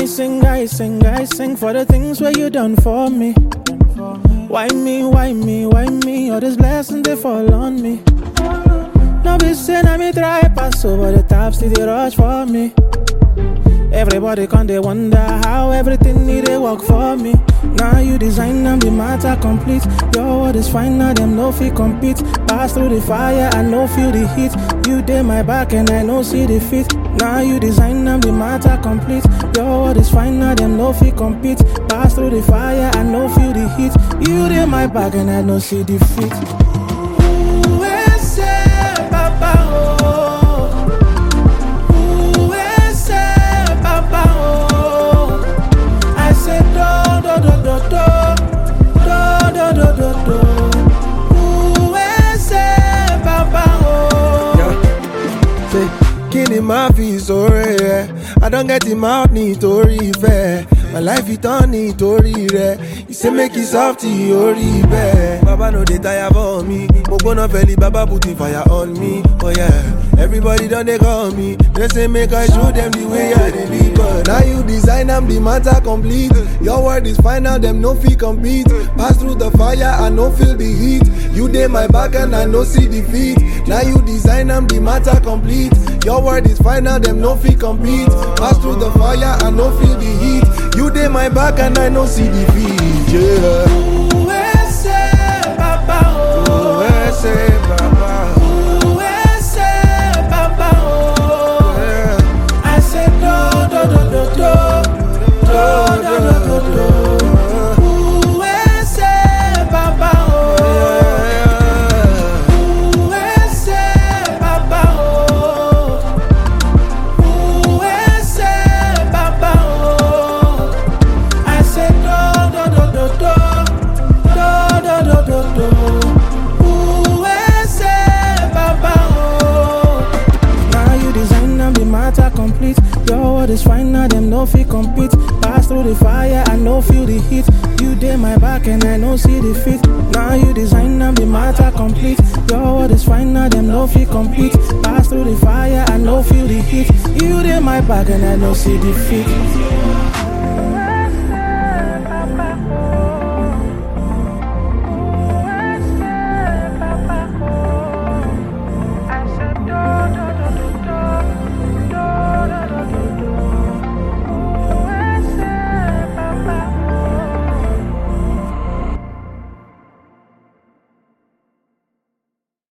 I sing for the things where you done for me. Why me, all these blessings they fall on me. No be saying I me try pass over the top, still they rush for me. Everybody can they wonder how everything need a work for me. Now you design and the matter complete. Your word is fine, now them no feel compete. Pass through the fire, I no feel the heat. You did my back and I no see the fit. Now you design and the matter complete. Your word is fine, now them no feel compete. Pass through the fire, I no feel the heat. You did my back and I no see the fit. Kini ma fi sore re, I don't get him out nítorí ìfẹ́. My life it on nítorí rẹ. You say make it soft orí bẹ́ẹ̀. Baba no dey tire for me. Mo gbóná fẹ́lí, Baba put the fire on me. Oh yeah, everybody done they call me. They say make I show them the way I dey live. But now you design am, the matter complete. Your word is final, them no fit compete. Pass through the fire, I no feel the heat. You dey my back and I no see defeat. Now you design am, the matter complete. Your word is final, them no fit compete. Pass through the fire, I no feel the heat. You dey my back and I no see defeat. Yeah. Complete. Your word is fine, now them no feel compete. Pass through the fire, I no feel the heat. You did my back and I no see the fit. Now you design and the matter complete. Your word is fine, now them no feel compete. Pass through the fire, I no feel the heat. You did my back and I no see the fit.